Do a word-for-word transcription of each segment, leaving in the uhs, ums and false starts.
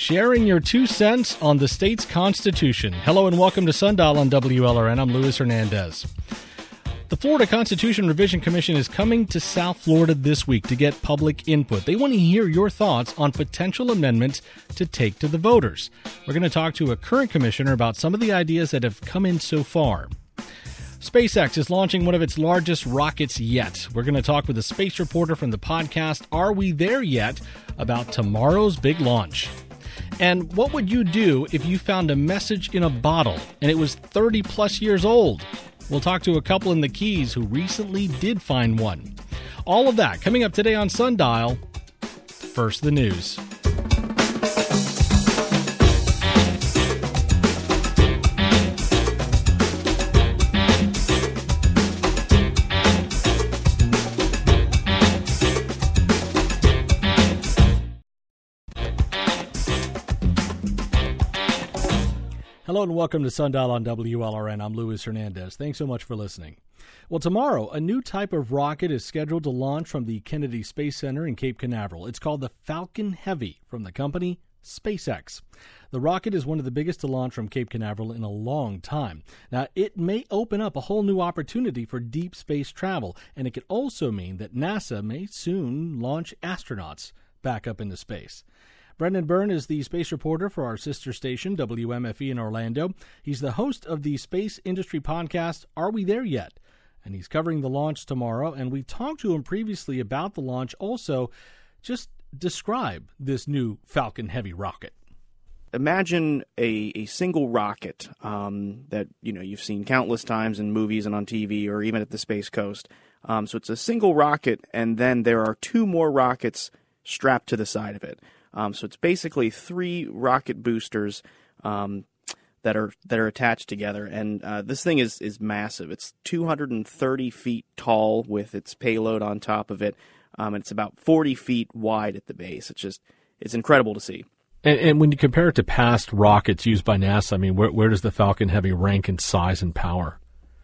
sharing your two cents on the state's constitution. Hello and welcome to Sundial on W L R N. I'm Luis Hernandez. The Florida Constitution Revision Commission is coming to South Florida this week to get public input. They want to hear your thoughts on potential amendments to take to the voters. We're going to talk to a current commissioner about some of the ideas that have come in so far. SpaceX is launching one of its largest rockets yet. We're going to talk with a space reporter from the podcast Are We There Yet? About tomorrow's big launch. And what would you do if you found a message in a bottle and it was thirty plus years old? We'll talk to a couple in the Keys who recently did find one. All of that coming up today on Sundial. First, the news. Hello and welcome to Sundial on W L R N. I'm Luis Hernandez. Thanks so much for listening. Well, tomorrow, a new type of rocket is scheduled to launch from the Kennedy Space Center in Cape Canaveral. It's called the Falcon Heavy from the company SpaceX. The rocket is one of the biggest to launch from Cape Canaveral in a long time. Now, it may open up a whole new opportunity for deep space travel, and it could also mean that NASA may soon launch astronauts back up into space. Brendan Byrne is the space reporter for our sister station, W M F E in Orlando. He's the host of the space industry podcast, Are We There Yet? And he's covering the launch tomorrow. And we talked to him previously about the launch. Also, just describe this new Falcon Heavy rocket. Imagine a, a single rocket um, that you know you've seen countless times in movies and on T V or even at the Space Coast. Um, so it's a single rocket, and then there are two more rockets strapped to the side of it. Um, so it's basically three rocket boosters um, that are that are attached together, and uh, this thing is is massive. It's two hundred thirty feet tall with its payload on top of it, um, and it's about forty feet wide at the base. It's just it's incredible to see. And, and when you compare it to past rockets used by NASA, I mean, where, where does the Falcon Heavy rank in size and power?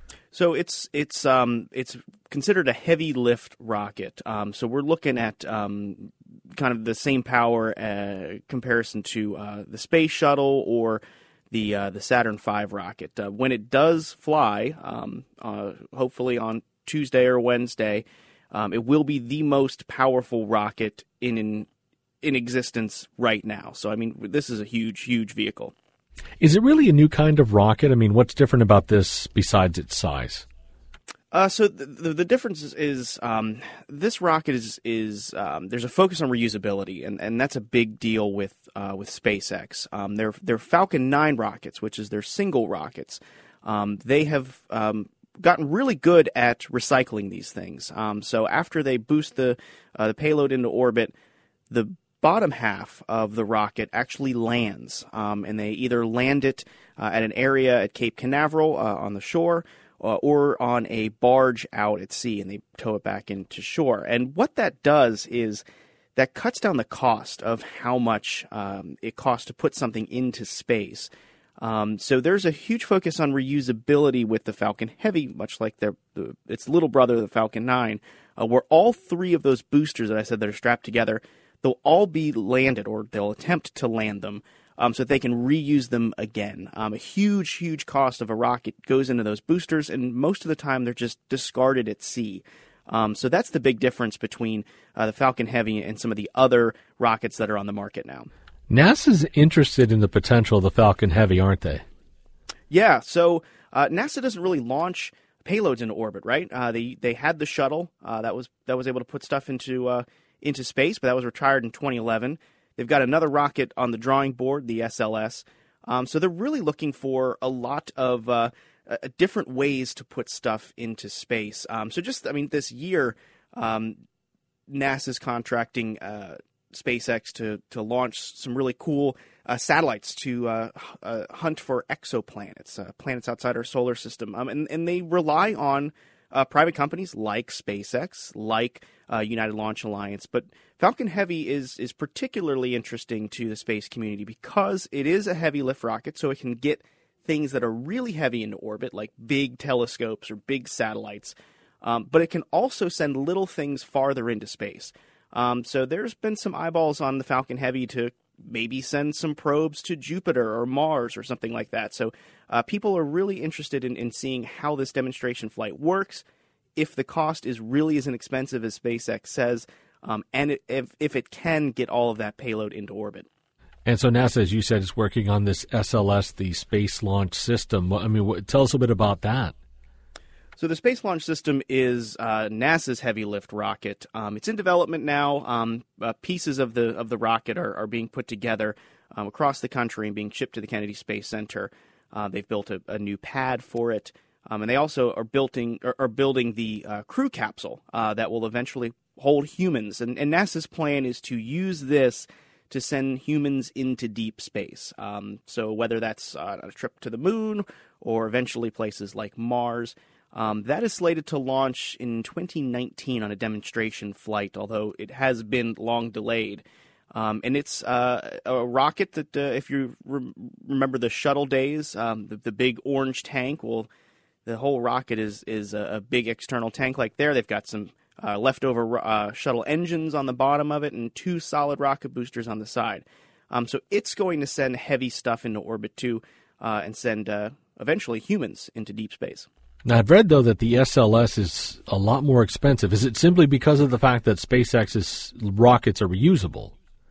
So it's it's um, it's considered a heavy lift rocket. Um, so we're looking at um, kind of the same power uh, comparison to uh, the space shuttle or the uh, the Saturn five rocket. Uh, when it does fly, um, uh, hopefully on Tuesday or Wednesday, um, it will be the most powerful rocket in, in in existence right now. So I mean, this is a huge, huge vehicle. Is it really a new kind of rocket? I mean, what's different about this besides its size? Uh, so the, the, the difference is, is um, this rocket is is um, there's a focus on reusability, and, and that's a big deal with uh, with SpaceX. Um, their their Falcon nine rockets, which is their single rockets, um, they have um, gotten really good at recycling these things. Um, so after they boost the uh, the payload into orbit, the bottom half of the rocket actually lands, um, and they either land it uh, at an area at Cape Canaveral uh, on the shore, uh, or on a barge out at sea, and they tow it back into shore. And what that does is that cuts down the cost of how much um, it costs to put something into space. Um, so there's a huge focus on reusability with the Falcon Heavy, much like their the, its little brother, the Falcon nine, uh, where all three of those boosters that I said that are strapped together, they'll all be landed, or they'll attempt to land them, um, so that they can reuse them again. Um, a huge, huge cost of a rocket goes into those boosters, and most of the time they're just discarded at sea. Um, so that's the big difference between uh, the Falcon Heavy and some of the other rockets that are on the market now. NASA's interested in the potential of the Falcon Heavy, aren't they? Yeah, so uh, NASA doesn't really launch payloads into orbit, right? Uh, they they had the shuttle uh, that was that was able to put stuff into uh, into space, but that was retired in twenty eleven. They've got another rocket on the drawing board, the S L S. Um, so they're really looking for a lot of uh, uh, different ways to put stuff into space. Um, so just, I mean, this year, um, NASA's contracting uh, SpaceX to to launch some really cool uh, satellites to uh, uh, hunt for exoplanets, uh, planets outside our solar system. Um, and, and they rely on uh, private companies like SpaceX, like uh, United Launch Alliance. But Falcon Heavy is is particularly interesting to the space community because it is a heavy lift rocket, so it can get things that are really heavy into orbit, like big telescopes or big satellites. Um, but it can also send little things farther into space. Um, so there's been some eyeballs on the Falcon Heavy to maybe send some probes to Jupiter or Mars or something like that. So uh, people are really interested in, in seeing how this demonstration flight works, if the cost is really as inexpensive as SpaceX says, um, and it, if, if it can get all of that payload into orbit. And so NASA, as you said, is working on this S L S, the Space Launch System. I mean, what, tell us a bit about that. So the Space Launch System is uh, NASA's heavy lift rocket. Um, it's in development now. Um, uh, pieces of the of the rocket are, are being put together um, across the country and being shipped to the Kennedy Space Center. Uh, they've built a, a new pad for it, um, and they also are building are, are building the uh, crew capsule uh, that will eventually hold humans. And, and NASA's plan is to use this to send humans into deep space. Um, so whether that's uh, a trip to the moon or eventually places like Mars, um, that is slated to launch in twenty nineteen on a demonstration flight, although it has been long delayed. Um, and it's uh, a rocket that, uh, if you re- remember the shuttle days, um, the, the big orange tank, well, the whole rocket is, is a, a big external tank like there. They've got some Uh, leftover uh, shuttle engines on the bottom of it and two solid rocket boosters on the side. Um, so it's going to send heavy stuff into orbit too uh, and send uh, eventually humans into deep space. Now, I've read, though, that the S L S is a lot more expensive. Is it simply because of the fact that SpaceX's rockets are reusable?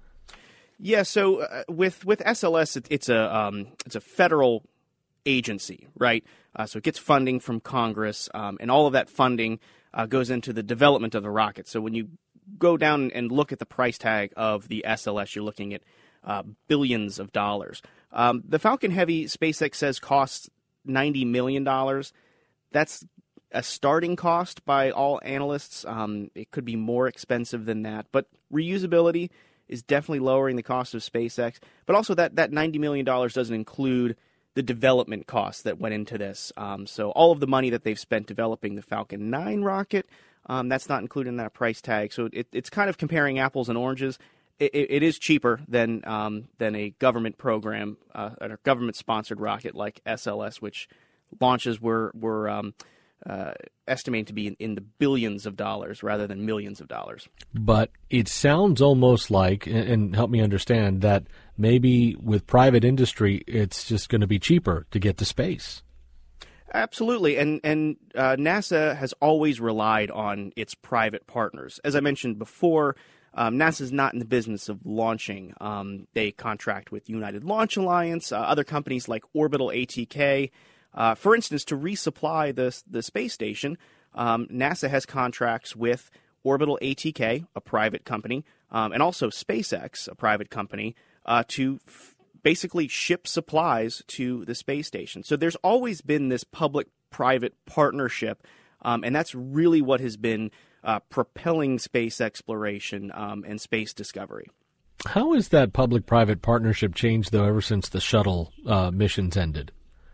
Yeah, so uh, with with S L S, it, it's a um, it's a federal agency, right? Uh, so it gets funding from Congress, um, and all of that funding uh, goes into the development of the rocket. So when you go down and look at the price tag of the S L S, you're looking at uh, billions of dollars. Um, the Falcon Heavy, SpaceX says, costs ninety million dollars. That's a starting cost by all analysts. Um, it could be more expensive than that, but reusability is definitely lowering the cost of SpaceX. But also that, that ninety million dollars doesn't include the development costs that went into this. Um, so all of the money that they've spent developing the Falcon nine rocket, um, that's not included in that price tag. So it, it's kind of comparing apples and oranges. It, it, it is cheaper than um, than a government program, uh, a government-sponsored rocket like S L S, which launches were were um, uh, estimated to be in, in the billions of dollars rather than millions of dollars. But it sounds almost like, and help me understand, that maybe with private industry, it's just going to be cheaper to get to space. Absolutely, and and uh, NASA has always relied on its private partners. As I mentioned before, um, NASA's not in the business of launching. Um, they contract with United Launch Alliance, uh, other companies like Orbital A T K. Uh, for instance, to resupply the the space station, um, NASA has contracts with Orbital A T K, a private company, um, and also SpaceX, a private company, uh, to f- basically ship supplies to the space station. So there's always been this public-private partnership, um, and that's really what has been uh, propelling space exploration um, and space discovery. How has that public-private partnership changed, though, ever since the shuttle uh, missions ended?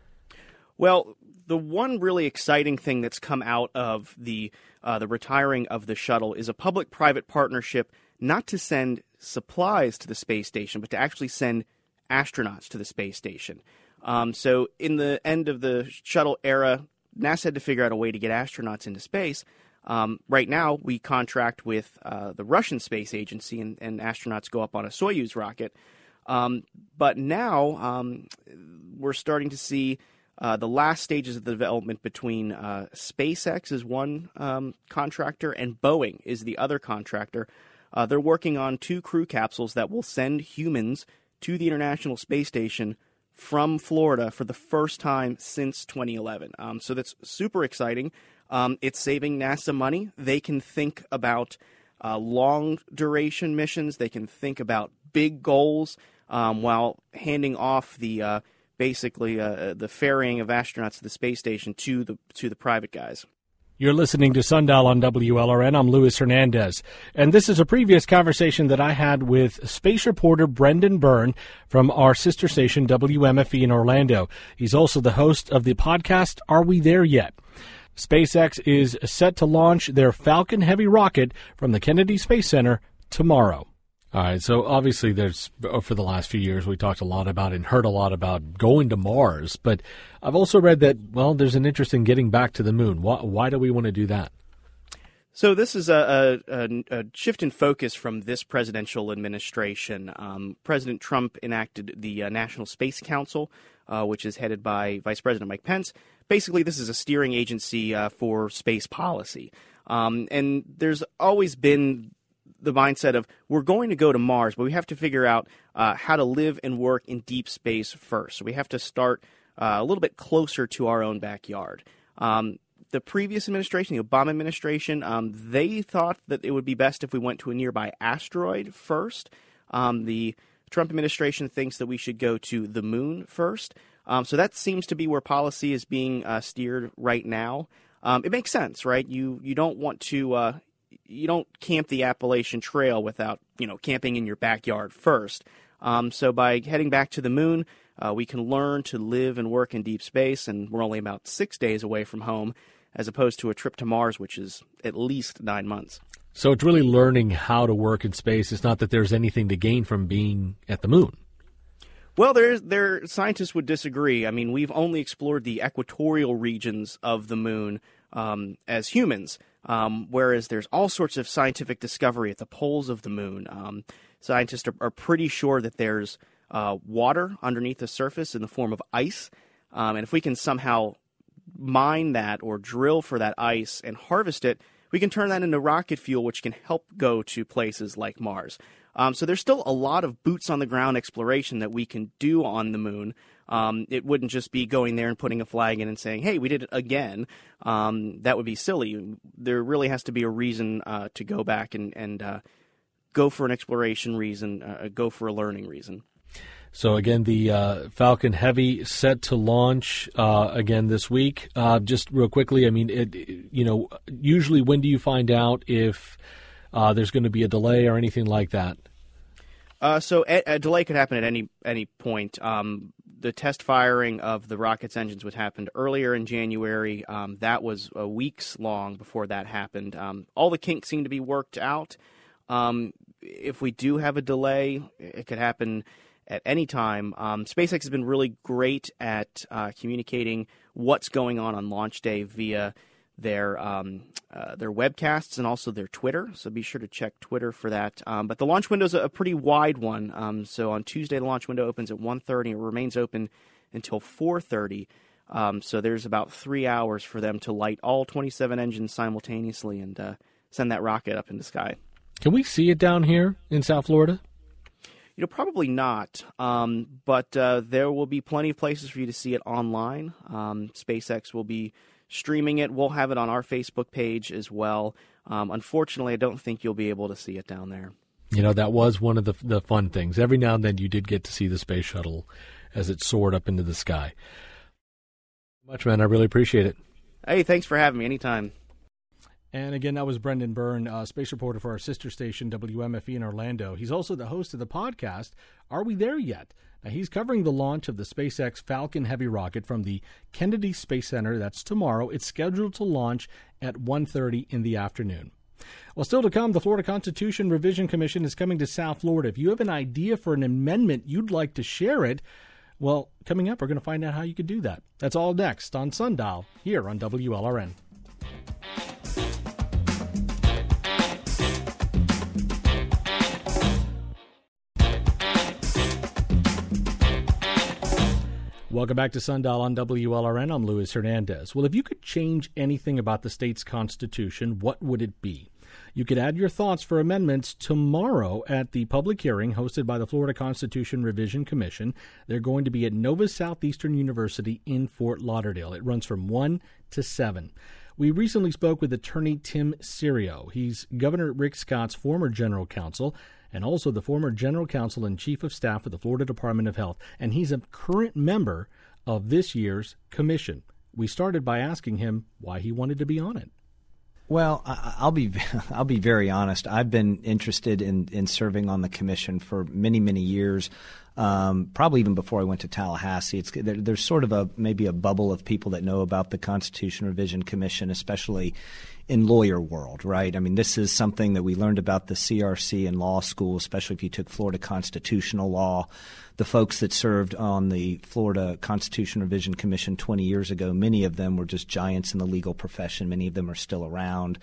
Well, the one really exciting thing that's come out of the uh, the retiring of the shuttle is a public-private partnership, not to send supplies to the space station, but to actually send astronauts to the space station. Um, so in the end of the shuttle era, NASA had to figure out a way to get astronauts into space. Um, right now, we contract with uh, the Russian Space Agency, and, and astronauts go up on a Soyuz rocket. Um, but now um, we're starting to see Uh, the last stages of the development between uh, SpaceX is one um, contractor and Boeing is the other contractor. Uh, they're working on two crew capsules that will send humans to the International Space Station from Florida for the first time since twenty eleven. Um, so that's super exciting. Um, it's saving NASA money. They can think about uh, long-duration missions. They can think about big goals um, while handing off the uh, basically uh, the ferrying of astronauts to the space station to the to the private guys. You're listening to Sundial on W L R N. I'm Luis Hernandez. And this is a previous conversation that I had with space reporter Brendan Byrne from our sister station W M F E in Orlando. He's also the host of the podcast, Are We There Yet? SpaceX is set to launch their Falcon Heavy rocket from the Kennedy Space Center tomorrow. All right, so obviously there's, for the last few years, we talked a lot about and heard a lot about going to Mars, but I've also read that, well, there's an interest in getting back to the moon. Why, why do we want to do that? So this is a, a, a shift in focus from this presidential administration. Um, President Trump enacted the uh, National Space Council, uh, which is headed by Vice President Mike Pence. Basically, this is a steering agency uh, for space policy. Um, and there's always been the mindset of we're going to go to Mars, but we have to figure out uh, how to live and work in deep space first. So we have to start uh, a little bit closer to our own backyard. Um, The previous administration, the Obama administration, um, they thought that it would be best if we went to a nearby asteroid first. Um, the Trump administration thinks that we should go to the moon first. Um, so that seems to be where policy is being uh, steered right now. Um, it makes sense, right? You you don't want to uh, you don't camp the Appalachian Trail without you know camping in your backyard first. Um, so by heading back to the moon, uh, we can learn to live and work in deep space, and we're only about six days away from home, as opposed to a trip to Mars, which is at least nine months. So it's really learning how to work in space. It's not that there's anything to gain from being at the moon. Well, there's, there scientists would disagree. I mean, we've only explored the equatorial regions of the moon um, as humans, um, whereas there's all sorts of scientific discovery at the poles of the moon. Um, scientists are, are pretty sure that there's uh, water underneath the surface in the form of ice, um, and if we can somehow mine that or drill for that ice and harvest it, we can turn that into rocket fuel, which can help go to places like Mars. Um, so there's still a lot of boots-on-the-ground exploration that we can do on the moon. Um, it wouldn't just be going there and putting a flag in and saying, hey, we did it again. Um, that would be silly. There really has to be a reason uh, to go back and, and uh, go for an exploration reason, uh, go for a learning reason. So, again, the uh, Falcon Heavy set to launch uh, again this week. Uh, just real quickly, I mean, it, you know, usually when do you find out if uh, there's going to be a delay or anything like that? Uh, so a, a delay could happen at any any point. Um, the test firing of the rocket's engines would happen earlier in January. Um, that was uh, weeks long before that happened. Um, all the kinks seem to be worked out. Um, if we do have a delay, it could happen at any time. Um, SpaceX has been really great at uh, communicating what's going on on launch day via their um, uh, their webcasts and also their Twitter. So be sure to check Twitter for that. Um, but the launch window is a pretty wide one. Um, so on Tuesday, the launch window opens at one thirty and it remains open until four thirty. Um, so there's about three hours for them to light all twenty-seven engines simultaneously and uh, send that rocket up in the sky. Can we see it down here in South Florida? You know, probably not, um, but uh, there will be plenty of places for you to see it online. Um, SpaceX will be streaming it. We'll have it on our Facebook page as well. Um, unfortunately, I don't think you'll be able to see it down there. You know, that was one of the the fun things. Every now and then you did get to see the space shuttle as it soared up into the sky. Much, man. I really appreciate it. Hey, thanks for having me. Anytime. And again, that was Brendan Byrne, uh, space reporter for our sister station, W M F E in Orlando. He's also the host of the podcast, Are We There Yet? Now, he's covering the launch of the SpaceX Falcon Heavy rocket from the Kennedy Space Center. That's tomorrow. It's scheduled to launch at one thirty in the afternoon. Well, still to come, the Florida Constitution Revision Commission is coming to South Florida. If you have an idea for an amendment you'd like to share it, well, coming up, we're going to find out how you could do that. That's all next on Sundial here on W L R N. Welcome back to Sundial on W L R N. I'm Luis Hernandez. Well, if you could change anything about the state's constitution, what would it be? You could add your thoughts for amendments tomorrow at the public hearing hosted by the Florida Constitution Revision Commission. They're going to be at Nova Southeastern University in Fort Lauderdale. It runs from one to seven. We recently spoke with attorney Tim Serio. He's Governor Rick Scott's former general counsel and also the former general counsel and chief of staff of the Florida Department of Health, and he's a current member of this year's commission. We started by asking him why he wanted to be on it. Well, I'll be I'll be very honest. I've been interested in, in serving on the commission for many, many years, um, probably even before I went to Tallahassee. It's there, there's sort of a maybe a bubble of people that know about the Constitution Revision Commission, especially in lawyer world, right? I mean, this is something that we learned about the C R C in law school, especially if you took Florida constitutional law. The folks that served on the Florida Constitution Revision Commission twenty years ago, many of them were just giants in the legal profession. Many of them are still around.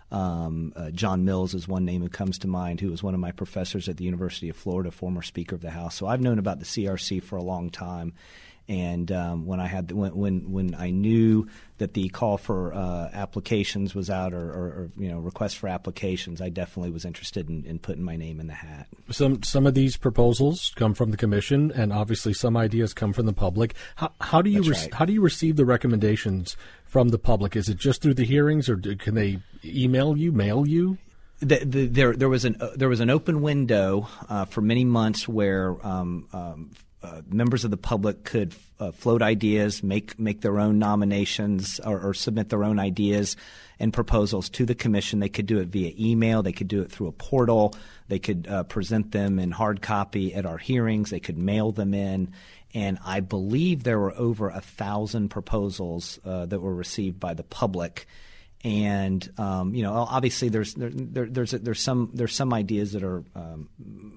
Um, uh, John Mills is one name who comes to mind, who was one of my professors at the University of Florida, former Speaker of the House. So I've known about the C R C for a long time. And um, when I had the, when, when when I knew that the call for uh, applications was out, or, or, or you know requests for applications, I definitely was interested in, in putting my name in the hat. Some some of these proposals come from the commission, and obviously some ideas come from the public. How, how do you re- right. how do you receive the recommendations from the public? Is it just through the hearings, or do, can they email you, mail you? The, the, there there was an uh, there was an open window uh, for many months where um, um, Uh, members of the public could uh, float ideas, make make their own nominations, or, or submit their own ideas and proposals to the commission. They could do it via email. They could do it through a portal. They could uh, present them in hard copy at our hearings. They could mail them in. And I believe there were over a thousand proposals uh, that were received by the public. And um, you know, obviously, there's there, there, there's there's some there's some ideas that are um,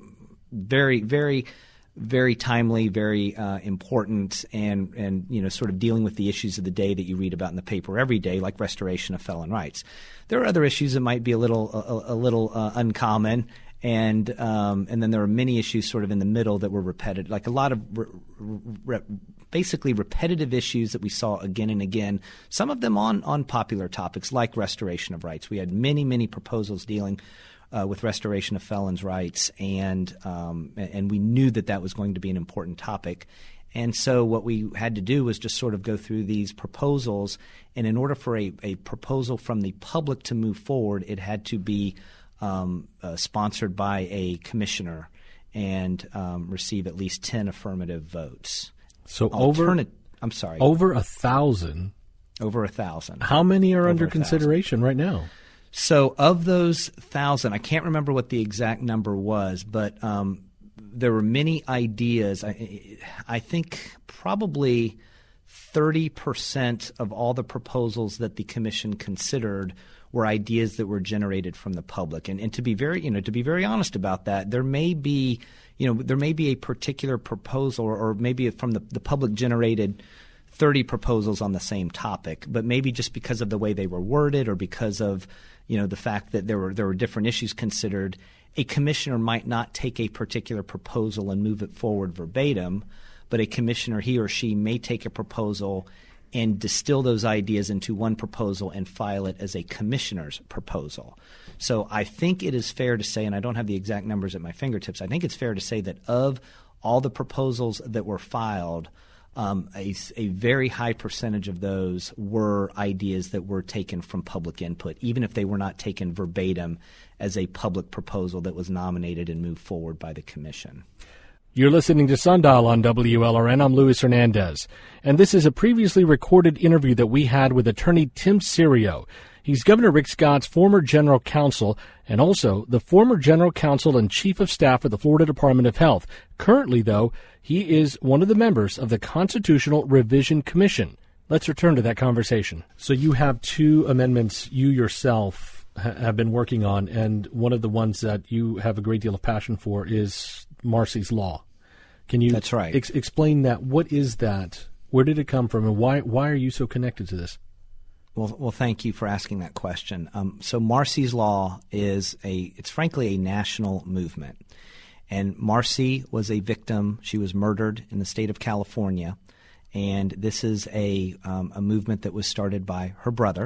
very very. very timely, very uh, important, and, and you know, sort of dealing with the issues of the day that you read about in the paper every day, like restoration of felon rights. There are other issues that might be a little a, a little uh, uncommon, and um, and then there are many issues sort of in the middle that were repetitive, like a lot of re- re- basically repetitive issues that we saw again and again. Some of them on on popular topics like restoration of rights. We had many many proposals dealing Uh, with restoration of felons' rights, and um, and we knew that that was going to be an important topic. And so what we had to do was just sort of go through these proposals, and in order for a, a proposal from the public to move forward, it had to be um, uh, sponsored by a commissioner and um, receive at least ten affirmative votes. So Alternate, over, I'm sorry. Over a thousand? Over a thousand. How many are over under consideration right now? So of those thousand, I can't remember what the exact number was, but um, there were many ideas. I, I think probably thirty percent of all the proposals that the commission considered were ideas that were generated from the public. And, and to be very, you know, to be very honest about that, there may be, you know, there may be a particular proposal, or, or maybe from the, the public generated thirty proposals on the same topic, but maybe just because of the way they were worded, or because of you know the fact that there were there were different issues considered, a commissioner might not take a particular proposal and move it forward verbatim, but a commissioner, he or she, may take a proposal and distill those ideas into one proposal and file it as a commissioner's proposal. So I think it is fair to say, and I don't have the exact numbers at my fingertips, I think it's fair to say that of all the proposals that were filed, Um, a, a very high percentage of those were ideas that were taken from public input, even if they were not taken verbatim as a public proposal that was nominated and moved forward by the commission. You're listening to Sundial on W L R N. I'm Luis Hernandez, and this is a previously recorded interview that we had with attorney Tim Serio. He's Governor Rick Scott's former general counsel, and also the former general counsel and chief of staff of the Florida Department of Health. Currently, though, he is one of the members of the Constitutional Revision Commission. Let's return to that conversation. So you have two amendments you yourself ha- have been working on, and one of the ones that you have a great deal of passion for is Marsy's Law. Can you That's right. ex- explain that? What is that? Where did it come from, and why why are you so connected to this? Well, well, thank you for asking that question. Um, so Marsy's Law is a, it's frankly a national movement. And Marsy was a victim. She was murdered in the state of California. And this is a, um, a movement that was started by her brother.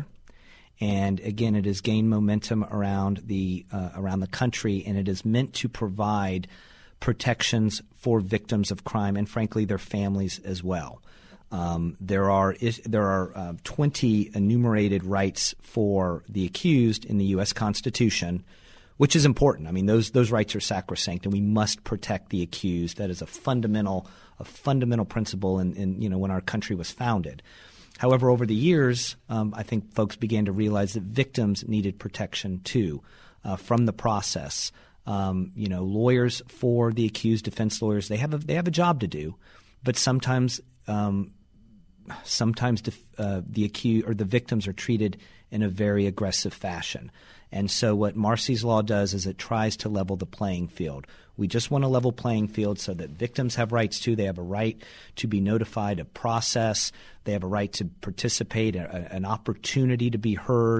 And again, it has gained momentum around the, uh, around the country, and it is meant to provide protections for victims of crime and frankly their families as well. Um, there are there are uh, twenty enumerated rights for the accused in the U S Constitution, which is important. I mean, those those rights are sacrosanct, and we must protect the accused. That is a fundamental a fundamental principle in, in you know when our country was founded. However, over the years, um, I think folks began to realize that victims needed protection too uh, from the process. Um, you know, lawyers for the accused, defense lawyers, they have a, they have a job to do, but sometimes. Um, Sometimes the, uh, the accused or the victims are treated in a very aggressive fashion. And so what Marsy's Law does is it tries to level the playing field. We just want a level playing field so that victims have rights too. They have a right to be notified of process. They have a right to participate, a, an opportunity to be heard.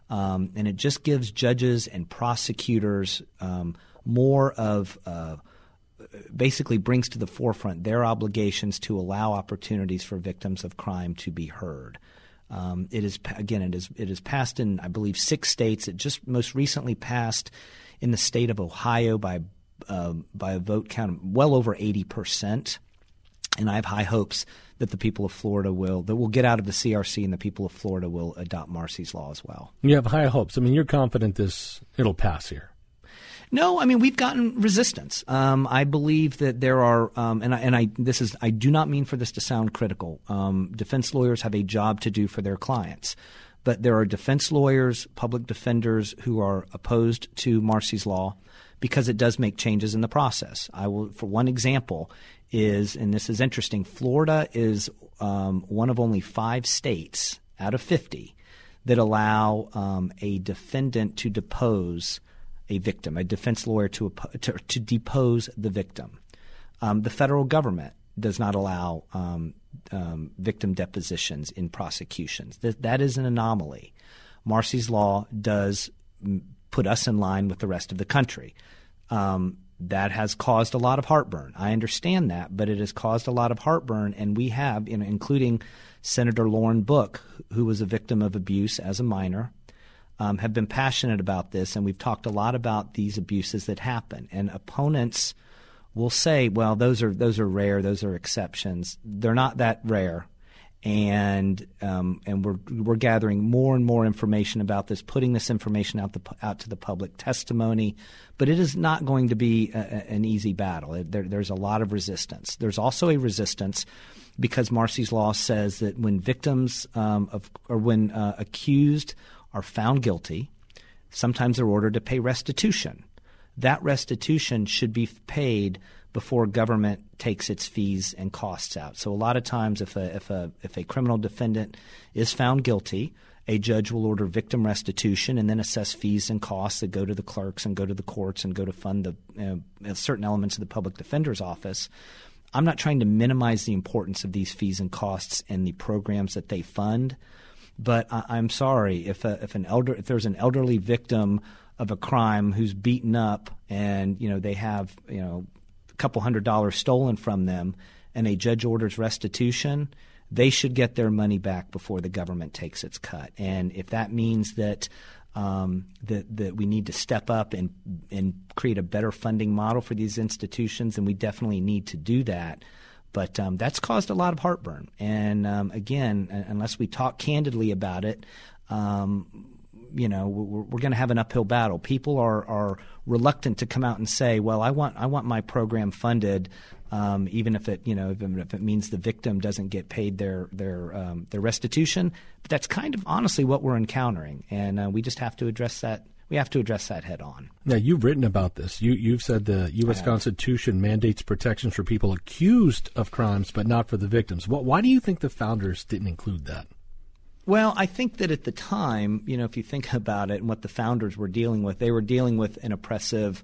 Um, and it just gives judges and prosecutors um, more of uh, basically brings to the forefront their obligations to allow opportunities for victims of crime to be heard. Um, it is again, it is it is passed in, I believe, six states. It just most recently passed in the state of Ohio by uh, by a vote count of well over eighty percent. And I have high hopes that the people of Florida will that will get out of the C R C, and the people of Florida will adopt Marsy's Law as well. You have high hopes. I mean, you're confident this it'll pass here. No, I mean, we've gotten resistance. Um, I believe that there are, um, and I, and I this is I do not mean for this to sound critical. Um, defense lawyers have a job to do for their clients, but there are defense lawyers, public defenders who are opposed to Marsy's Law because it does make changes in the process. I will, for one example, is, and this is interesting, Florida is um, one of only five states out of fifty that allow um, a defendant to depose a victim, a defense lawyer to to, to depose the victim. Um, the federal government does not allow um, um, victim depositions in prosecutions. That, that is an anomaly. Marsy's Law does put us in line with the rest of the country. Um, that has caused a lot of heartburn. I understand that, but it has caused a lot of heartburn, and we have, you know, including Senator Lauren Book, who was a victim of abuse as a minor, um, have been passionate about this, and we've talked a lot about these abuses that happen. And opponents will say, well, those are those are rare, those are exceptions. They're not that rare. And um, and we're we're gathering more and more information about this, putting this information out the out to the public, testimony, but it is not going to be a, a, an easy battle. It, there, there's a lot of resistance. There's also a resistance because Marsy's Law says that when victims um, of or when uh, accused are found guilty, sometimes they're ordered to pay restitution. That restitution should be paid before government takes its fees and costs out. So a lot of times if a if a if a criminal defendant is found guilty, a judge will order victim restitution and then assess fees and costs that go to the clerks and go to the courts and go to fund the you know, certain elements of the public defender's office. I'm not trying to minimize the importance of these fees and costs and the programs that they fund, but I, I'm sorry if a, if an elder if there's an elderly victim of a crime who's beaten up and you know they have you know couple hundred dollars stolen from them and a judge orders restitution, they should get their money back before the government takes its cut. And if that means that um, that, that we need to step up and and create a better funding model for these institutions, then we definitely need to do that. But um, that's caused a lot of heartburn. And um, again, unless we talk candidly about it, um, you know, we're, we're going to have an uphill battle. People are, are reluctant to come out and say, well, I want I want my program funded, um, even if it, you know, even if it means the victim doesn't get paid their their um, their restitution. But that's kind of honestly what we're encountering, and uh, we just have to address that. We have to address that head on. Now, you've written about this. You, you've said the U S Constitution mandates protections for people accused of crimes, but not for the victims. What, why do you think the founders didn't include that? Well, I think that at the time, you know, if you think about it and what the founders were dealing with, they were dealing with an oppressive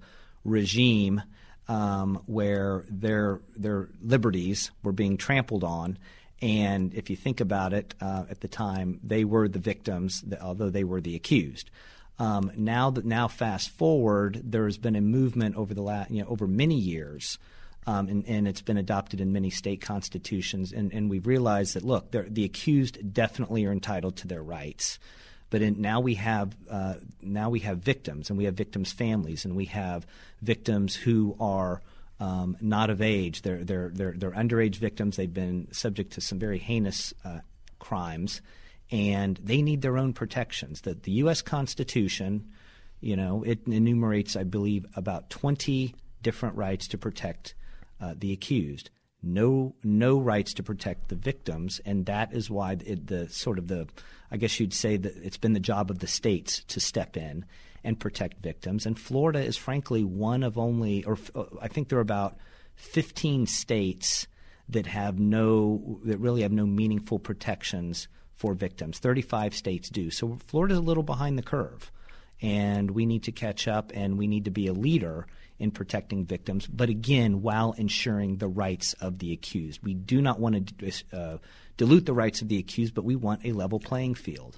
regime um, where their their liberties were being trampled on. And if you think about it, uh, at the time, they were the victims, although they were the accused. Um, now that now fast forward, there has been a movement over the last, you know, over many years. Um, and, and it's been adopted in many state constitutions, and, and we've realized that, look, the accused definitely are entitled to their rights, but in, now we have uh, now we have victims, and we have victims' families, and we have victims who are um, not of age. They're they're they're they're underage victims. They've been subject to some very heinous uh, crimes, and they need their own protections. That the U S Constitution, you know, it enumerates, I believe, about twenty different rights to protect Uh, the accused, no no rights to protect the victims, and that is why it, the sort of the, I guess you'd say that it's been the job of the states to step in and protect victims. And Florida is frankly one of only, or I think there are about fifteen states that have no, that really have no meaningful protections for victims. thirty-five states do. So Florida's a little behind the curve, and we need to catch up, and we need to be a leader in protecting victims, but again, while ensuring the rights of the accused. We do not want to uh, dilute the rights of the accused, but we want a level playing field.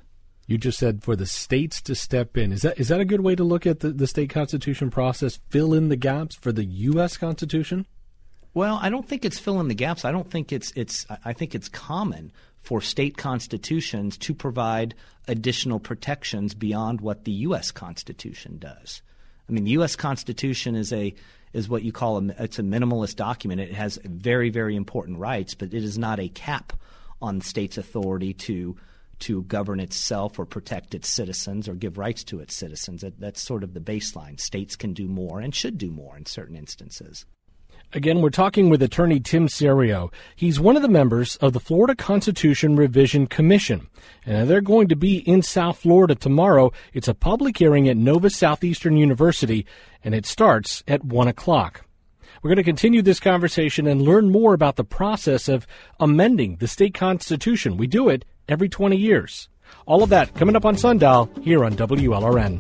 You just said for the states to step in. Is that is that a good way to look at the, the state constitution process, fill in the gaps for the U S Constitution? Well, I don't think it's fill in the gaps. I don't think it's it's I think it's common for state constitutions to provide additional protections beyond what the U S Constitution does. I mean, the U S Constitution is a is what you call a it's a minimalist document. It has very, very important rights, but it is not a cap on the state's authority to to govern itself or protect its citizens or give rights to its citizens. That, that's sort of the baseline. States can do more and should do more in certain instances. Again, we're talking with attorney Tim Serio. He's one of the members of the Florida Constitution Revision Commission. And they're going to be in South Florida tomorrow. It's a public hearing at Nova Southeastern University, and it starts at one o'clock. We're going to continue this conversation and learn more about the process of amending the state constitution. We do it every twenty years. All of that coming up on Sundial here on W L R N.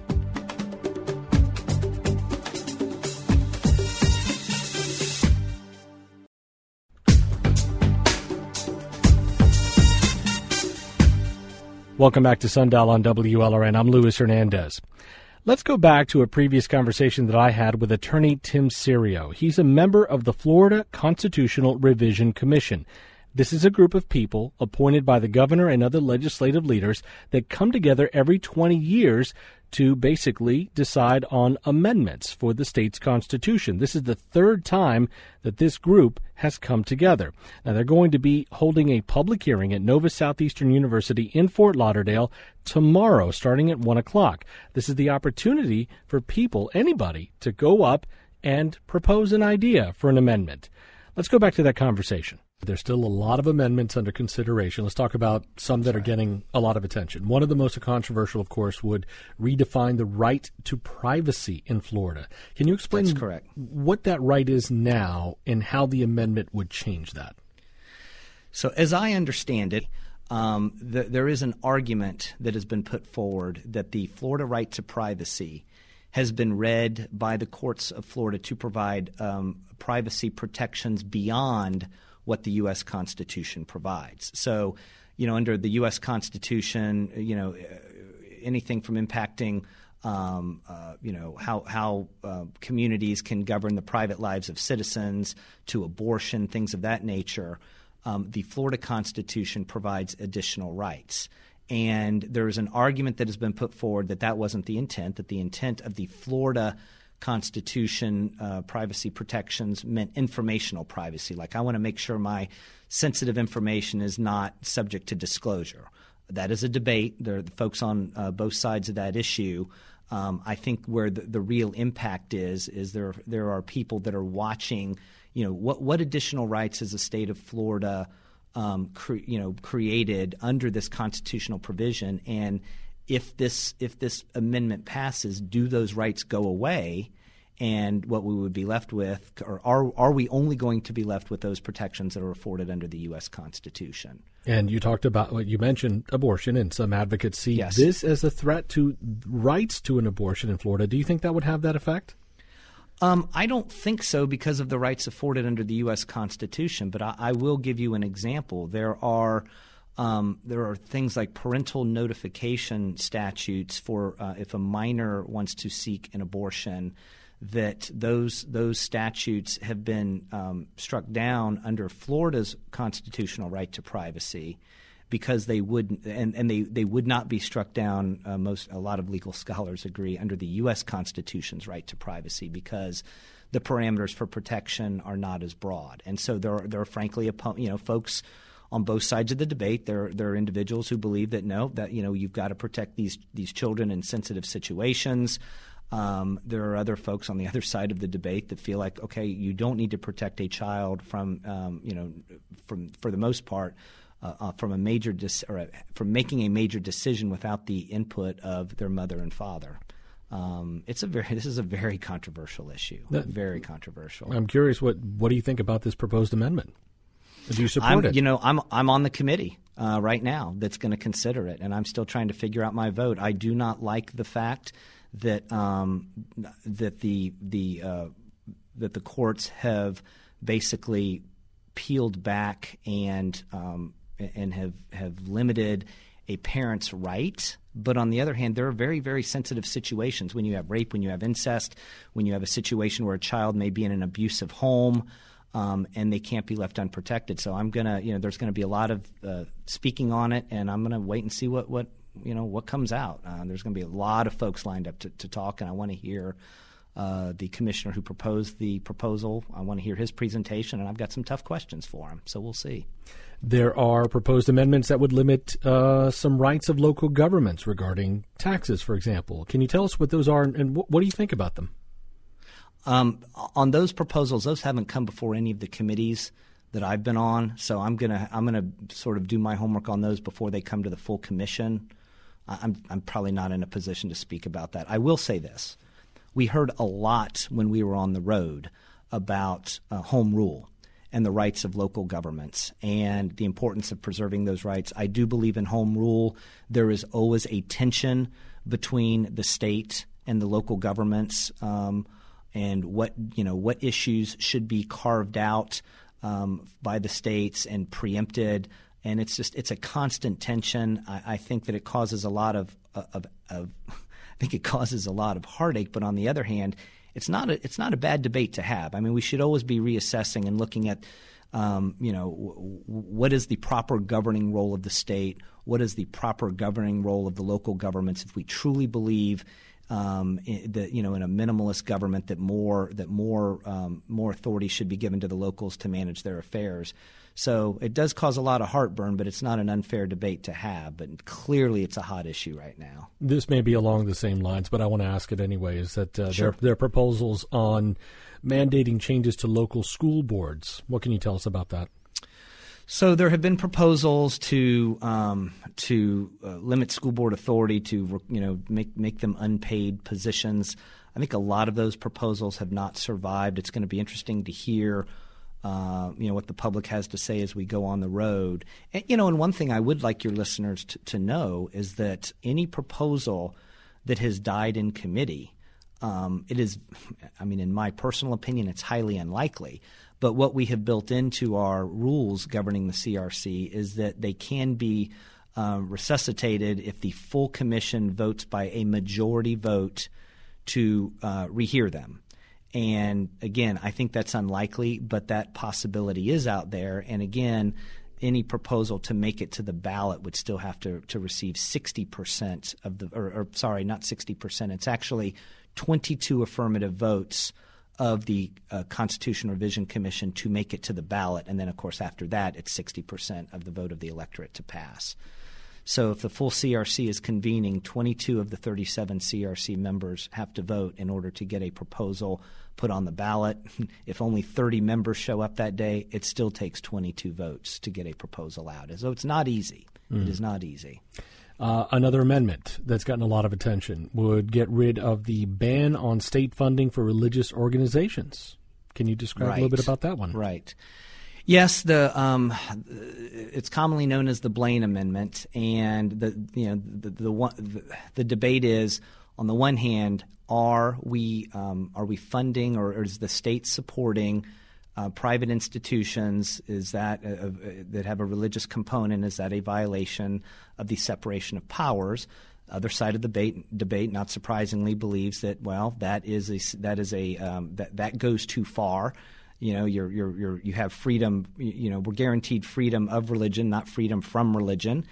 Welcome back to Sundial on W L R N. I'm Luis Hernandez. Let's go back to a previous conversation that I had with attorney Tim Serio. He's a member of the Florida Constitutional Revision Commission. This is a group of people appointed by the governor and other legislative leaders that come together every twenty years to basically decide on amendments for the state's constitution. This is the third time that this group has come together. Now, they're going to be holding a public hearing at Nova Southeastern University in Fort Lauderdale tomorrow, starting at one o'clock. This is the opportunity for people, anybody, to go up and propose an idea for an amendment. Let's go back to that conversation. There's still a lot of amendments under consideration. Let's talk about some that are getting a lot of attention. One of the most controversial, of course, would redefine the right to privacy in Florida. Can you explain That's correct. what that right is now and how the amendment would change that? So as I understand it, um, the, there is an argument that has been put forward that the Florida right to privacy has been read by the courts of Florida to provide um, privacy protections beyond what the U S Constitution provides. So, you know, under the U S Constitution, you know, anything from impacting, um, uh, you know, how how uh, communities can govern the private lives of citizens to abortion, things of that nature, um, the Florida Constitution provides additional rights. And there is an argument that has been put forward that that wasn't the intent, that the intent of the Florida Constitution uh, privacy protections meant informational privacy. Like, I want to make sure my sensitive information is not subject to disclosure. That is a debate. There are the folks on uh, both sides of that issue. Um, I think where the, the real impact is is there there are people that are watching. You know, what what additional rights has the state of Florida, um, cre- you know, created under this constitutional provision, and If this if this amendment passes, do those rights go away? And what we would be left with, or are are we only going to be left with those protections that are afforded under the U S Constitution? And you talked about what you mentioned, abortion, and some advocates see Yes. this as a threat to rights to an abortion in Florida. Do you think that would have that effect? Um, I don't think so because of the rights afforded under the U S Constitution. But I, I will give you an example. There are Um, there are things like parental notification statutes for uh, if a minor wants to seek an abortion, that those those statutes have been um, struck down under Florida's constitutional right to privacy because they would and, and they, they would not be struck down. Uh, most a lot of legal scholars agree under the U S Constitution's right to privacy because the parameters for protection are not as broad, and so there are there are frankly you know folks on both sides of the debate. There, there are individuals who believe that no, that you know you've got to protect these these children in sensitive situations. Um, there are other folks on the other side of the debate that feel like, okay, you don't need to protect a child from um, you know from for the most part uh, uh, from a major dis- or a, from making a major decision without the input of their mother and father. Um, it's a very this is a very controversial issue. That, very controversial. I'm curious, what what do you think about this proposed amendment? Do you support I'm, it? You know, I'm I'm on the committee uh, right now that's going to consider it, and I'm still trying to figure out my vote. I do not like the fact that um, that the the uh, that the courts have basically peeled back and um, and have have limited a parent's right But on the other hand, there are very, very sensitive situations when you have rape, when you have incest, when you have a situation where a child may be in an abusive home, um, and they can't be left unprotected. So I'm going to, you know, there's going to be a lot of uh, speaking on it, and I'm going to wait and see what, what you know, what comes out. Uh, there's going to be a lot of folks lined up to, to talk, and I want to hear uh, the commissioner who proposed the proposal. I want to hear his presentation, and I've got some tough questions for him. So we'll see. There are proposed amendments that would limit uh, some rights of local governments regarding taxes, for example. Can you tell us what those are, and what, what do you think about them? Um, on those proposals, those haven't come before any of the committees that I've been on, so I'm gonna I'm gonna sort of do my homework on those before they come to the full commission. I'm I'm probably not in a position to speak about that. I will say this: we heard a lot when we were on the road about uh, home rule and the rights of local governments and the importance of preserving those rights. I do believe in home rule. There is always a tension between the state and the local governments, um, and what you know what issues should be carved out um, by the states and preempted. And it's just it's a constant tension. I, I think that it causes a lot of, of, of I think it causes a lot of heartache. But on the other hand, it's not a it's not a bad debate to have. I mean, we should always be reassessing and looking at um, you know w- what is the proper governing role of the state, what is the proper governing role of the local governments. If we truly believe um, that you know in a minimalist government that more that more um, more authority should be given to the locals to manage their affairs. So it does cause a lot of heartburn, but it's not an unfair debate to have. But clearly it's a hot issue right now. This may be along the same lines, but I want to ask it anyway, is that uh, Sure. there, there are proposals on mandating changes to local school boards. What can you tell us about that? So there have been proposals to um, to uh, limit school board authority to you know make make them unpaid positions. I think a lot of those proposals have not survived. It's going to be interesting to hear Uh, you know, what the public has to say as we go on the road. And, you know, and one thing I would like your listeners to, to know is that any proposal that has died in committee, um, it is, I mean, in my personal opinion, it's highly unlikely. But what we have built into our rules governing the C R C is that they can be uh, resuscitated if the full commission votes by a majority vote to uh, rehear them. And again, I think that's unlikely, but that possibility is out there. And again, any proposal to make it to the ballot would still have to, to receive sixty percent of the, or, or sorry, not sixty percent. It's actually twenty-two affirmative votes of the uh, Constitution Revision Commission to make it to the ballot. And then, of course, after that, it's sixty percent of the vote of the electorate to pass. So if the full C R C is convening, twenty-two of the thirty-seven C R C members have to vote in order to get a proposal put on the ballot. If only thirty members show up that day, it still takes twenty-two votes to get a proposal out. So it's not easy. Mm. It is not easy. Uh, another amendment that's gotten a lot of attention would get rid of the ban on state funding for religious organizations. Can you describe right. a little bit about that one? Right. Yes, the um, it's commonly known as the Blaine Amendment, and the you know the the, one, the, the debate is, on the one hand, are we um, are we funding or, or is the state supporting uh, private institutions? Is that uh, uh, that have a religious component? Is that a violation of the separation of powers? Other side of the debate, debate, not surprisingly, believes that well, that is a that is a um, that that goes too far. You know, you're, you're, you're, you have freedom, you know, we're guaranteed freedom of religion, not freedom from religion.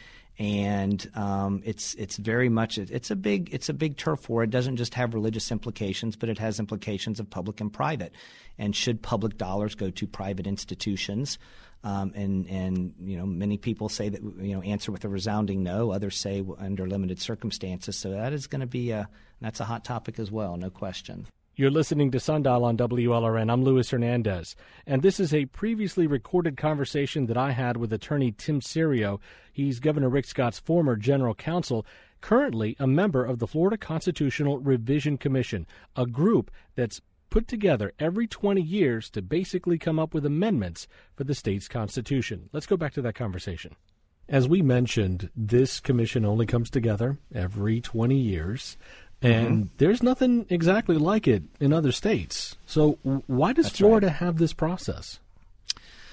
And um, it's it's very much it's a big it's a big turf war. It doesn't just have religious implications, but it has implications of public and private. And should public dollars go to private institutions? Um, and and you know, many people say that you know answer with a resounding no. Others say under limited circumstances. So that is going to be a that's a hot topic as well, no question. You're listening to Sundial on W L R N. I'm Luis Hernandez, and this is a previously recorded conversation that I had with attorney Tim Serio. He's Governor Rick Scott's former general counsel, currently a member of the Florida Constitutional Revision Commission, a group that's put together every twenty years to basically come up with amendments for the state's constitution. Let's go back to that conversation. As we mentioned, this commission only comes together every twenty years. And mm-hmm. there's nothing exactly like it in other states. So why does That's Florida right. have this process?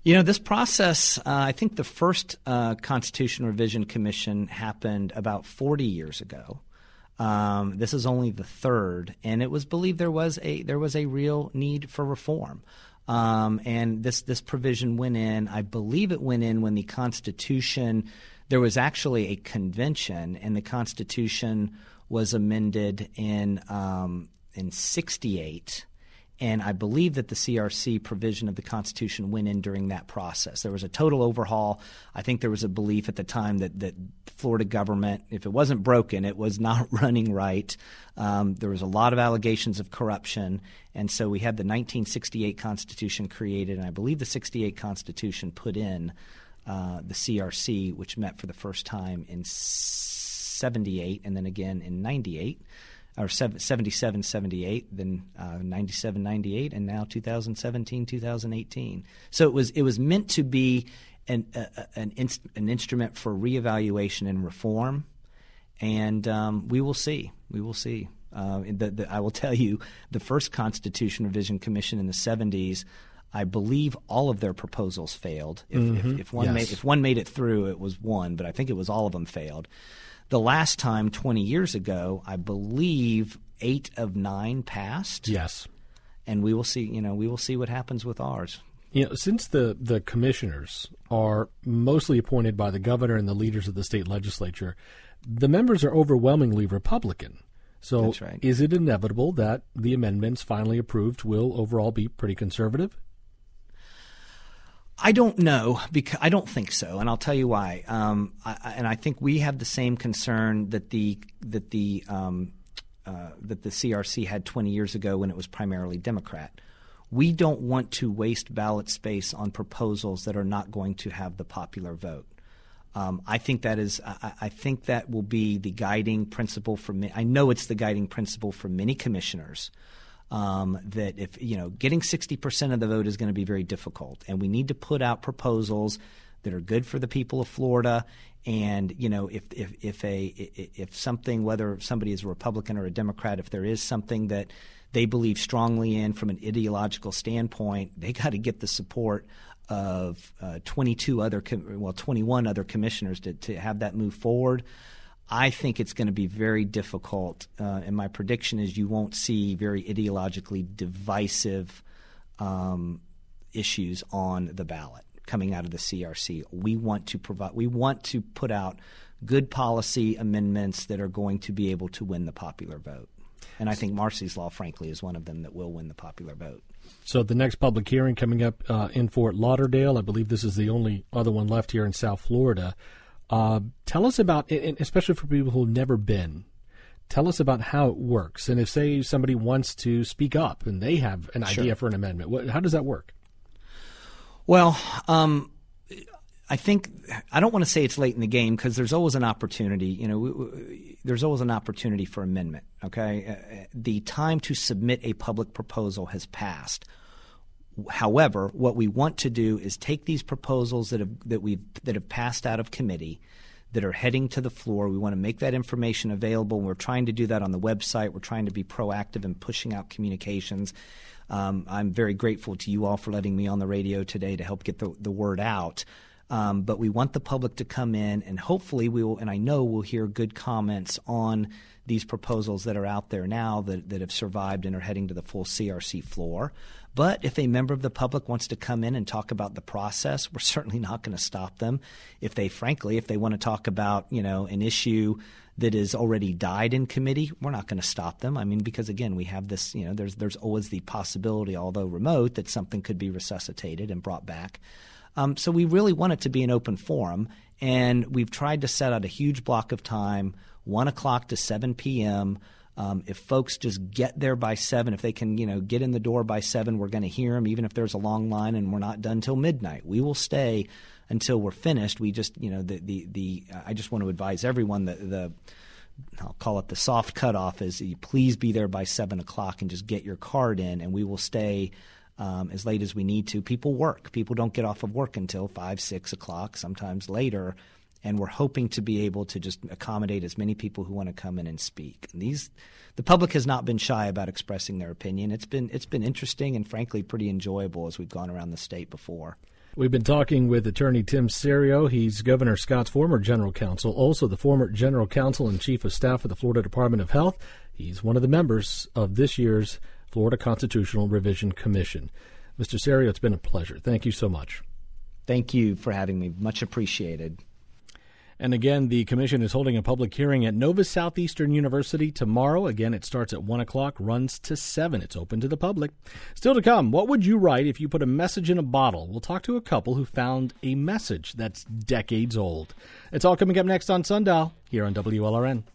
You know, this process, uh, I think the first uh, Constitution Revision Commission happened about forty years ago. Um, this is only the third, and it was believed there was a there was a real need for reform. Um, and this this provision went in. I believe it went in when the Constitution. There was actually a convention, and the Constitution was amended in um, in sixty-eight. And I believe that the C R C provision of the Constitution went in during that process. There was a total overhaul. I think there was a belief at the time that that Florida government, if it wasn't broken, it was not running right. Um, there was a lot of allegations of corruption. And so we had the nineteen sixty-eight Constitution created, and I believe the sixty-eight Constitution put in uh, the C R C, which met for the first time in seventy-eight and then again in ninety-eight. Or seventy-seven, seventy-eight, then uh, ninety-seven, ninety-eight, and now two thousand seventeen, two thousand eighteen. So it was it was meant to be an uh, an, inst- an instrument for reevaluation and reform, and um, we will see. We will see. Uh, the, the, I will tell you, the first Constitution Revision Commission in the seventies, I believe all of their proposals failed. If, mm-hmm. if, if one yes. made if one made it through, it was one, but I think it was all of them failed. The last time, twenty years ago, I believe eight of nine passed. Yes, and we will see. You know, we will see what happens with ours. You know, since the the commissioners are mostly appointed by the governor and the leaders of the state legislature, the members are overwhelmingly Republican. So, that's right. Is it inevitable that the amendments finally approved will overall be pretty conservative? I don't know, because I don't think so, and I'll tell you why. Um, I, and I think we have the same concern that the that the um, uh, that the C R C had twenty years ago when it was primarily Democrat. We don't want to waste ballot space on proposals that are not going to have the popular vote. Um, I think that is. I, I think that will be the guiding principle for me. I know it's the guiding principle for many commissioners. Um, that if you know getting sixty percent of the vote is going to be very difficult, and we need to put out proposals that are good for the people of Florida. And you know if if if a if something, whether somebody is a Republican or a Democrat, if there is something that they believe strongly in from an ideological standpoint, they got to get the support of uh, twenty-two other com- well twenty-one other commissioners to to have that move forward. I think it's going to be very difficult, uh, and my prediction is you won't see very ideologically divisive um, issues on the ballot coming out of the C R C. We want to provide, we want to put out good policy amendments that are going to be able to win the popular vote, and I think Marcy's Law, frankly, is one of them that will win the popular vote. So the next public hearing coming up uh, in Fort Lauderdale, I believe this is the only other one left here in South Florida. Uh, tell us about, and especially for people who've never been, tell us about how it works. And if, say, somebody wants to speak up and they have an Sure. idea for an amendment, what, how does that work? Well, um, I think I don't want to say it's late in the game because there's always an opportunity. You know, we, we, there's always an opportunity for amendment. Okay, uh, the time to submit a public proposal has passed. However, what we want to do is take these proposals that have that we've that have passed out of committee, that are heading to the floor. We want to make that information available. We're trying to do that on the website. We're trying to be proactive in pushing out communications. Um, I'm very grateful to you all for letting me on the radio today to help get the, the word out. Um, but we want the public to come in, and hopefully we will, and I know we'll hear good comments on these proposals that are out there now that, that have survived and are heading to the full C R C floor. But if a member of the public wants to come in and talk about the process, we're certainly not going to stop them. If they, frankly, if they want to talk about, you know, an issue that has already died in committee, we're not going to stop them. I mean, because again, we have this, you know, there's there's always the possibility, although remote, that something could be resuscitated and brought back. Um, so we really want it to be an open forum, and we've tried to set out a huge block of time, one o'clock to seven p.m. Um, if folks just get there by seven, if they can, you know, get in the door by seven, we're going to hear them, even if there's a long line and we're not done till midnight. We will stay until we're finished. We just, you know, the the, the I just want to advise everyone that the I'll call it the soft cutoff is you please be there by seven o'clock and just get your card in, and we will stay um, as late as we need to. People work. People don't get off of work until five, six o'clock, sometimes later. And we're hoping to be able to just accommodate as many people who want to come in and speak. And these, the public has not been shy about expressing their opinion. It's been it's been interesting and frankly pretty enjoyable as we've gone around the state before. We've been talking with attorney Tim Serio. He's Governor Scott's former general counsel, also the former general counsel and chief of staff of the Florida Department of Health. He's one of the members of this year's Florida Constitutional Revision Commission. Mister Serio, it's been a pleasure. Thank you so much. Thank you for having me. Much appreciated. And again, the commission is holding a public hearing at Nova Southeastern University tomorrow. Again, it starts at one o'clock, runs to seven. It's open to the public. Still to come, what would you write if you put a message in a bottle? We'll talk to a couple who found a message that's decades old. It's all coming up next on Sundial here on W L R N.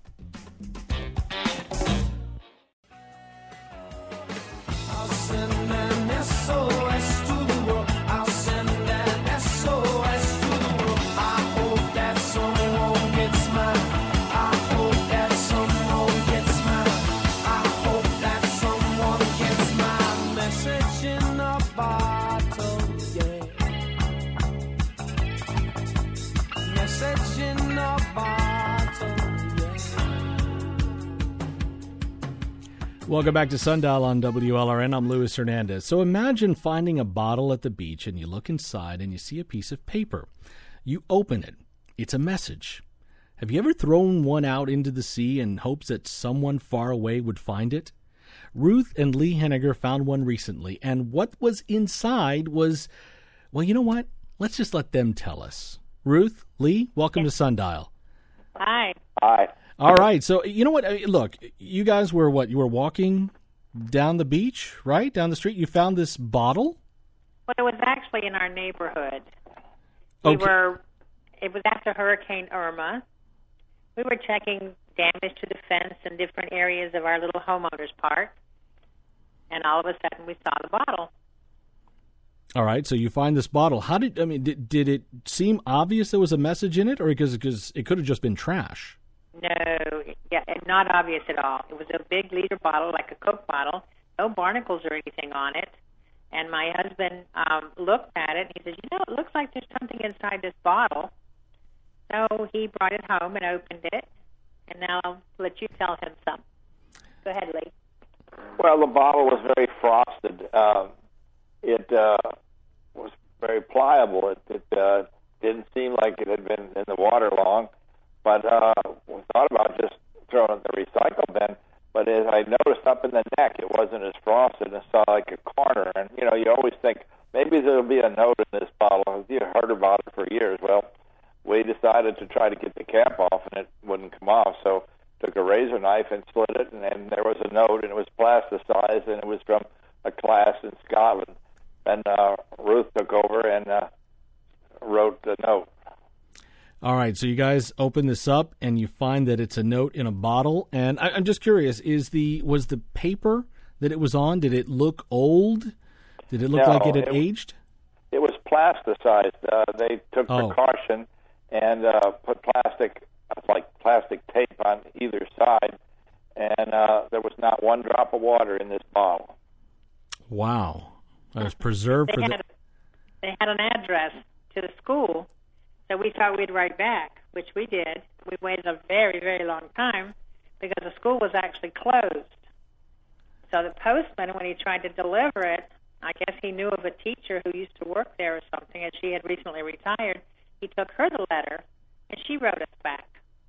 Welcome back to Sundial on W L R N. I'm Luis Hernandez. So imagine finding a bottle at the beach and you look inside and you see a piece of paper. You open it. It's a message. Have you ever thrown one out into the sea in hopes that someone far away would find it? Ruth and Lee Henniger found one recently, and what was inside was, well, you know what? Let's just let them tell us. Ruth, Lee, welcome to Sundial. Hi. Hi. All right. So, you know what? Look, you guys were what? You were walking down the beach, right? Down the street. You found this bottle? Well, it was actually in our neighborhood. We Okay. were, it was after Hurricane Irma. We were checking damage to the fence in different areas of our little homeowners park. And all of a sudden we saw the bottle. All right. So you find this bottle. How did, I mean, did, did it seem obvious there was a message in it, or because, because it could have just been trash? No, yeah, not obvious at all. It was a big liter bottle, like a Coke bottle, no barnacles or anything on it. And my husband um, looked at it, and he said, you know, it looks like there's something inside this bottle. So he brought it home and opened it, and now I'll let you tell him some. Go ahead, Lee. Well, the bottle was very frosted. Uh, it uh, was very pliable. It, it uh, didn't seem like it had been in the water long. But uh, we thought about just throwing it in the recycle bin. But as I noticed up in the neck, it wasn't as frosted. It saw like a corner. And, you know, you always think, maybe there'll be a note in this bottle. You've heard about it for years. Well, we decided to try to get the cap off, and it wouldn't come off. So took a razor knife and slit it, and, and there was a note, and it was plasticized, and it was from a class in Scotland. And uh, Ruth took over and uh, wrote the note. All right, so you guys open this up and you find that it's a note in a bottle. And I, I'm just curious: is the was the paper that it was on? Did it look old? Did it look No, like it had it, aged? It was plasticized. Uh, they took Oh. precaution and uh, put plastic, like plastic tape, on either side, and uh, there was not one drop of water in this bottle. Wow, it was preserved They for had, the. they had an address to the school, so we thought we'd write back, which we did. We waited a very, very long time because the school was actually closed. So the postman, when he tried to deliver it, I guess he knew of a teacher who used to work there or something, and she had recently retired. He took her the letter, and she wrote us back.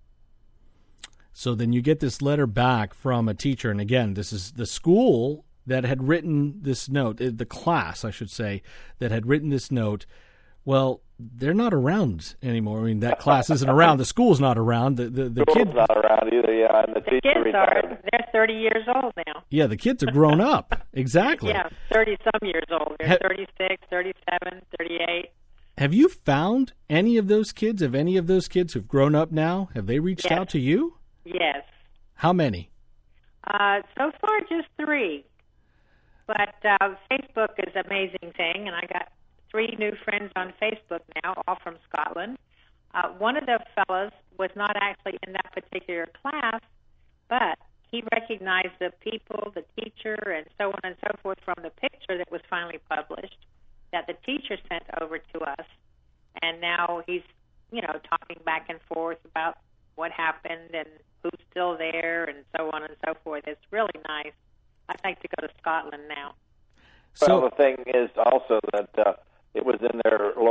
So then you get this letter back from a teacher, and again, this is the school that had written this note, the class, I should say, that had written this note. Well, they're not around anymore. I mean, that class isn't around. The school's not around. The the, the School's kids not around either, yeah, and the, The teacher kids retired. are, they're thirty years old now. Yeah, the kids are grown up. Exactly. Yeah, thirty-some years old. They're Ha- thirty-six, thirty-seven, thirty-eight. Have you found any of those kids? Have any of those kids who've grown up now, have they reached Yes. out to you? Yes. How many? Uh, so far, just three. But uh, Facebook is an amazing thing, and I got three new friends on Facebook now, all from Scotland. Uh, one of the fellows was not actually in that particular class, but he recognized the people, the teacher, and so on and so forth from the picture that was finally published that the teacher sent over to us. And now he's, you know, talking back and forth about what happened and who's still there and so on and so forth. It's really nice. I'd like to go to Scotland now. So, Well, the thing is also that uh, it was in their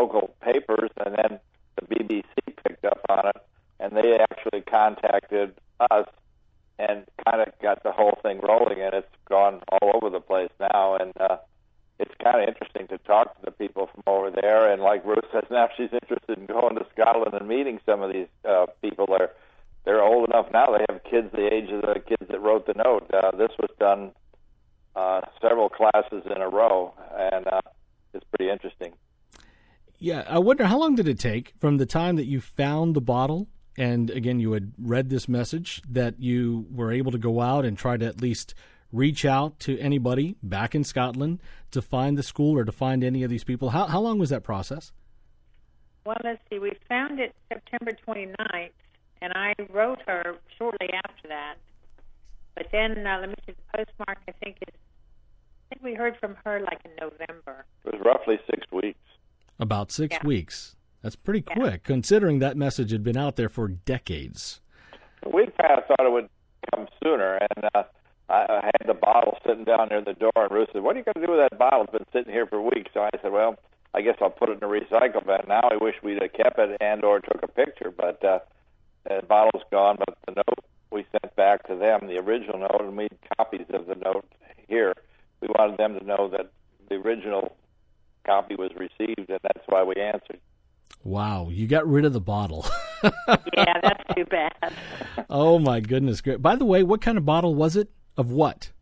there. And like Ruth says, now she's interested in going to Scotland and meeting some of these uh, people. They're, they're old enough now. They have kids the age of the kids that wrote the note. Uh, this was done uh, several classes in a row, and uh, it's pretty interesting. Yeah, I wonder, how long did it take from the time that you found the bottle, and again, you had read this message, that you were able to go out and try to at least reach out to anybody back in Scotland to find the school or to find any of these people? How, how long was that process? Well, let's see. We found it September twenty-ninth, and I wrote her shortly after that. But then, uh, let me see, the postmark, I think, is, I think we heard from her like in November. It was roughly six weeks. About six Yeah. weeks. That's pretty Yeah. quick, considering that message had been out there for decades. We kind of thought it would come sooner, and uh, I, I had the bottle sitting down near the door, and Ruth said, "What are you going to do with that bottle? It's been sitting here for weeks." So I said, "Well, I guess I'll put it in a recycle bin." Now I wish we'd have kept it and or took a picture, but uh, the bottle's gone. But the note we sent back to them, the original note, and we made copies of the note here. We wanted them to know that the original copy was received, and that's why we answered. Wow, you got rid of the bottle. Yeah, that's too bad. Oh, my goodness. Great. By the way, what kind of bottle was it? Of what?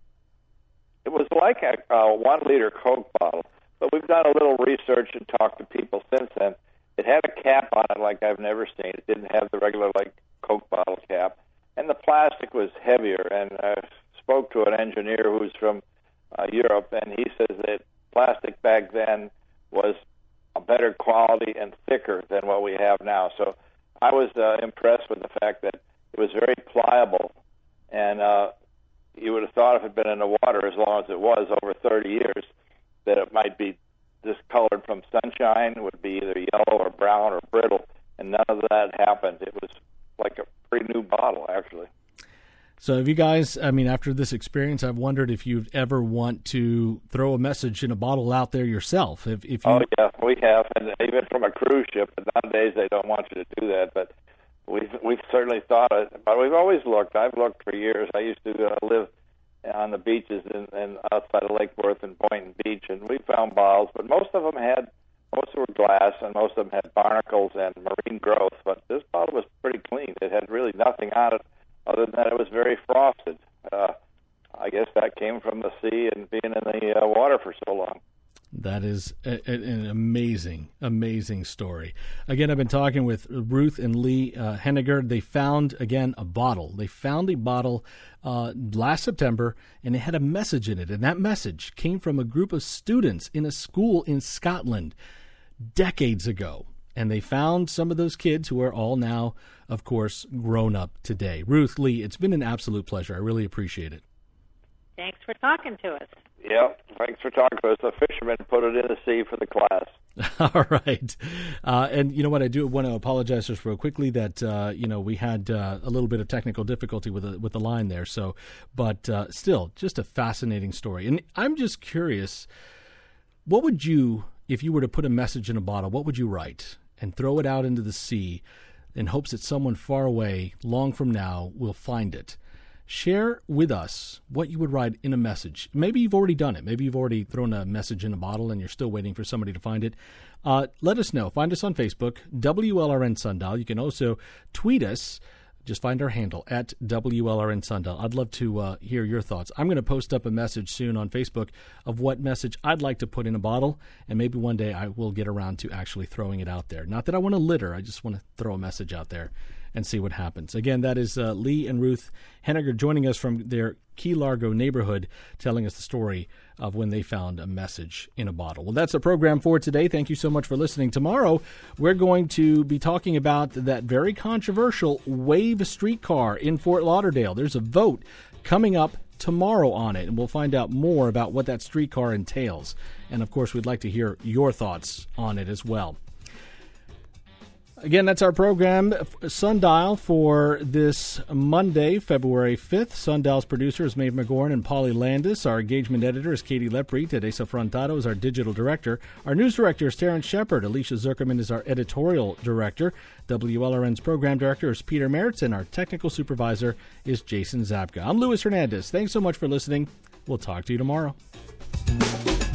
It was like a uh, one-liter Coke bottle, but we've done a little research and talked to people since then. It had a cap on it like I've never seen. It didn't have the regular like Coke bottle cap, and the plastic was heavier. And I spoke to an engineer who's from uh, Europe, and he says that plastic back then was a better quality and thicker than what we have now. So I was uh, impressed with the fact that it was very pliable, and uh, you would have thought if it had been in the water as long as it was over thirty years, that it might be discolored from sunshine, would be either yellow or brown or brittle, and none of that happened. It was like a pretty new bottle, actually. So have you guys, I mean, after this experience, I've wondered if you'd ever want to throw a message in a bottle out there yourself. If, if you... Oh, yeah, we have, and even from a cruise ship, but nowadays they don't want you to do that, but we've, we've certainly thought it, but we've always looked. I've looked for years. I used to uh, live on the beaches in, in outside of Lake Worth and Boynton Beach, and we found bottles, but most of them had, most were glass, and most of them had barnacles and marine growth, but this bottle was pretty clean. It had really nothing on it other than that it was very frosted. Uh, I guess that came from the sea and being in the uh, water for so long. That is a, a, an amazing, amazing story. Again, I've been talking with Ruth and Lee uh, Henniger. They found, again, a bottle. They found a bottle uh, last September, and it had a message in it. And that message came from a group of students in a school in Scotland decades ago. And they found some of those kids who are all now, of course, grown up today. Ruth, Lee, it's been an absolute pleasure. I really appreciate it. Thanks for talking to us. Yeah, thanks for talking to us. The fishermen put it in the sea for the class. All right. Uh, and you know what? I do want to apologize just real quickly that, uh, you know, we had uh, a little bit of technical difficulty with the, with the line there. So, but uh, still, just a fascinating story. And I'm just curious, what would you, if you were to put a message in a bottle, what would you write and throw it out into the sea in hopes that someone far away, long from now, will find it? Share with us what you would write in a message. Maybe you've already done it. Maybe you've already thrown a message in a bottle and you're still waiting for somebody to find it. Uh, let us know. Find us on Facebook, W L R N Sundial. You can also tweet us. Just find our handle, at W L R N Sundial. I'd love to uh, hear your thoughts. I'm going to post up a message soon on Facebook of what message I'd like to put in a bottle, and maybe one day I will get around to actually throwing it out there. Not that I want to litter. I just want to throw a message out there and see what happens. Again, that is uh, Lee and Ruth Henniger joining us from their Key Largo neighborhood, telling us the story of when they found a message in a bottle. Well, that's the program for today. Thank you so much for listening. Tomorrow, we're going to be talking about that very controversial Wave streetcar in Fort Lauderdale. There's a vote coming up tomorrow on it, and we'll find out more about what that streetcar entails. And, of course, we'd like to hear your thoughts on it as well. Again, that's our program, Sundial, for this Monday, February fifth. Sundial's producer is Maeve McGorn and Polly Landis. Our engagement editor is Katie Lepre. Teresa Frontado is our digital director. Our news director is Terrence Shepard. Alicia Zuckerman is our editorial director. W L R N's program director is Peter Mertz, and our technical supervisor is Jason Zabka. I'm Luis Hernandez. Thanks so much for listening. We'll talk to you tomorrow.